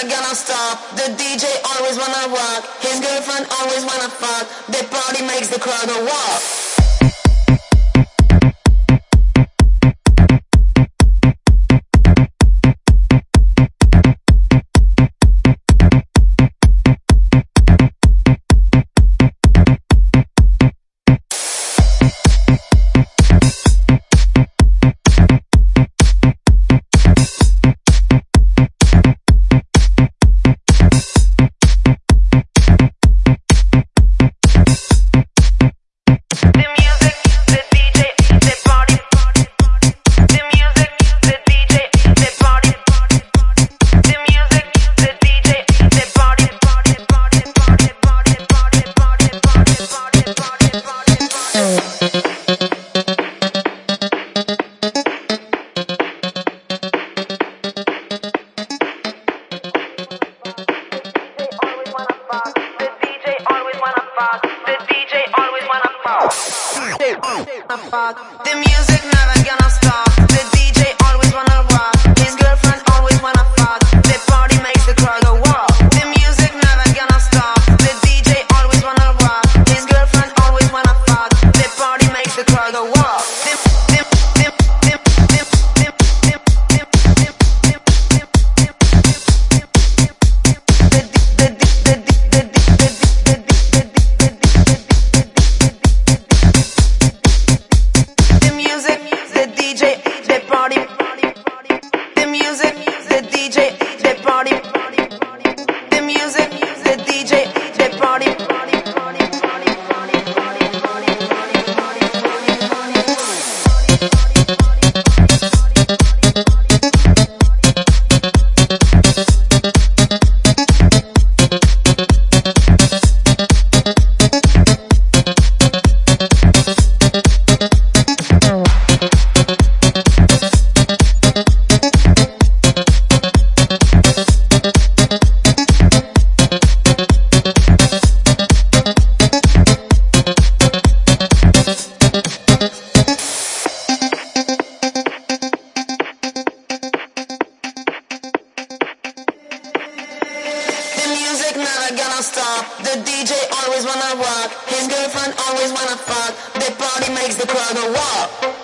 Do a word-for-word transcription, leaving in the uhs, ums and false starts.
gonna stop. The D J always wanna rock. His girlfriend always wanna fuck. The party makes the crowd go walk. The music never gonna stop. The D J always wanna rock. His girlfriend always wanna fuck. The party makes the crowd go walk. The music never gonna stop. The D J always wanna rock. His girlfriend always wanna fuck. The party makes the crowd go walk. Stop. The D J always wanna rock. His girlfriend always wanna fuck. The party makes the crowd go walk.